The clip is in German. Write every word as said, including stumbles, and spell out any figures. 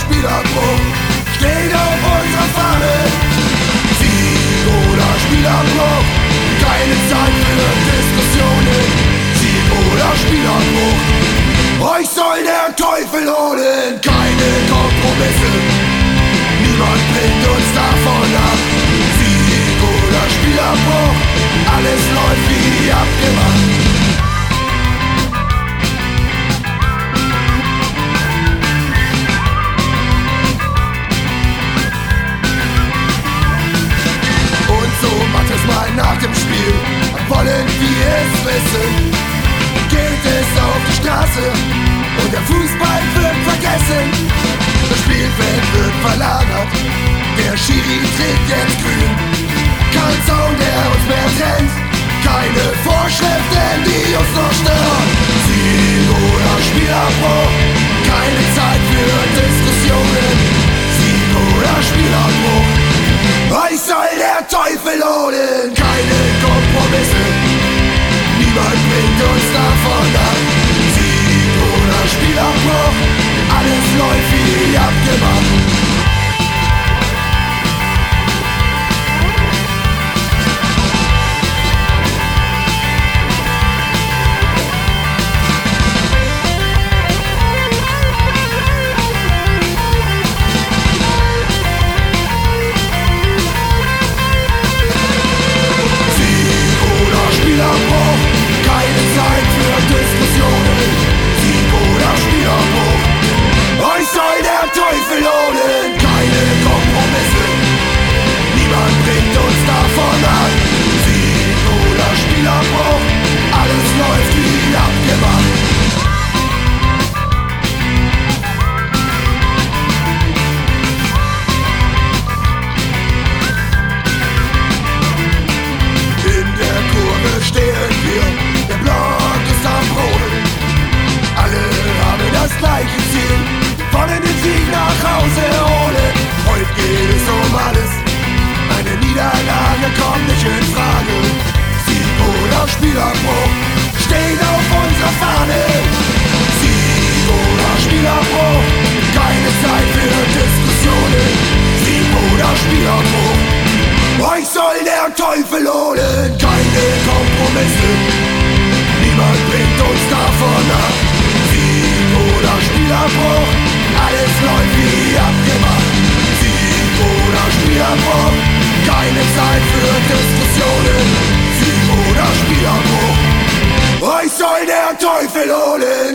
Spielabbruch steht auf unserer Fahne. Sieg oder Spielabbruch, keine Zeit für Diskussionen. Sieg oder Spielabbruch, euch soll der Teufel holen. Keine Kompromisse, niemand bringt uns davon ab. Sieg oder Spielabbruch, alles läuft wie abgemacht. Mal nach dem Spiel wollen wir es wissen. Geht es auf die Straße und der Fußball wird vergessen. Das Spielfeld wird verlagert, der Schiri trägt jetzt grün. Kein Zaun, der uns mehr trennt, keine Vorschriften, die uns noch stören. Sieg oder Spielabbruch, keine Zeit für Diskussionen. Sieg oder Spielabbruch, euch soll der Teufel holen. Keine Kompromisse, niemand bringt uns davon ab. Sieg oder Spielabbruch, alles läuft wie abgemacht. Keine Zeit für Diskussionen. Sieg oder Spielabbruch, euch soll der Teufel holen. Keine Kompromisse, niemand bringt uns davon ab. Sieg oder Spielabbruch, alles läuft wie abgemacht. Stehen wir, der Block ist am Brodeln. Alle haben das gleiche Ziel, wollen den Sieg nach Hause holen. Heute geht es um alles, eine Niederlage kommt nicht in Frage. Sieg oder Spielabbruch steht auf unserer Fahne. Sieg oder Spielabbruch, keine Zeit für Diskussionen. Sieg oder Spielabbruch, euch soll der Teufel holen. Keine Kompromisse, niemand bringt uns davon ab. Sieg oder Spielabbruch, alles läuft wie abgemacht. Sieg oder Spielabbruch, keine Zeit für Diskussionen. Sieg oder Spielabbruch, euch soll der Teufel holen.